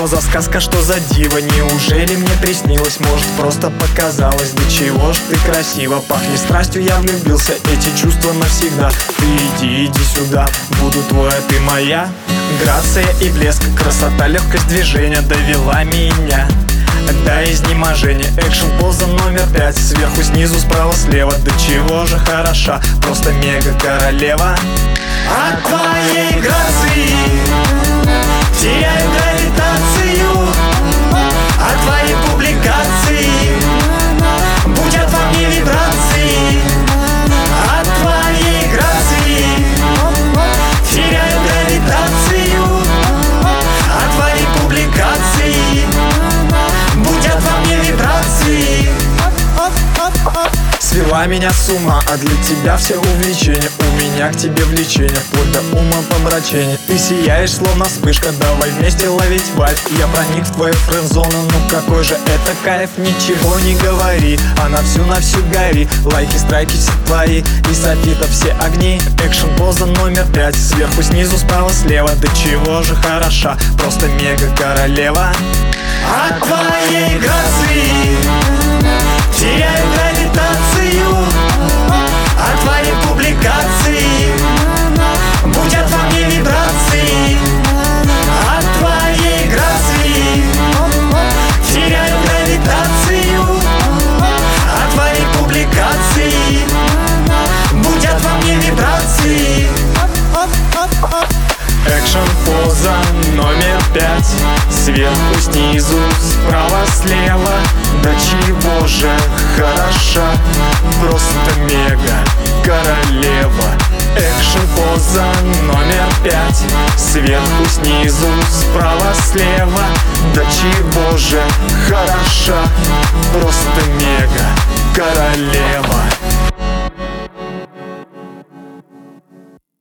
за сказка, что за диво? Неужели мне приснилось? Может, просто показалось? Да чего ж ты красиво пахнешь страстью, я влюбился, эти чувства навсегда. Ты иди сюда, буду твой, а ты моя. Грация и блеск, красота, легкость движения довела меня до изнеможения. Экшн поза номер 5, сверху, снизу, справа, слева. Да чего же хороша, просто мега королева. От твоей грации теряю гравитацию, от твоей публикации будят во мне вибрации. От твоей грации теряю гравитацию, от твоей публикации будят во мне вибрации. Свела меня с ума, а для тебя все увлечения. У меня к тебе влечение, вплоть до умопомрачения. Ты сияешь, словно вспышка, давай вместе ловить вайб. Я проник в твою френд-зону, ну какой же это кайф. Ничего не говори, а на всю гори. Лайки, страйки все твои, и софита все огни. Экшн поза номер 5, сверху, снизу, справа, слева. Да чего же хороша, просто мега королева. От твоей грации теряю гравитацию, от твоей публикации будят во мне вибрации. От твоей грации теряю гравитацию, от твоей публикации будут во мне вибрации. Экшн поза номер 5, сверху, снизу, справа, слева. Да чего же хороша, просто мега королева. Экшн поза номер 5, сверху, снизу, справа, слева. Да чего же хороша, просто мега королева.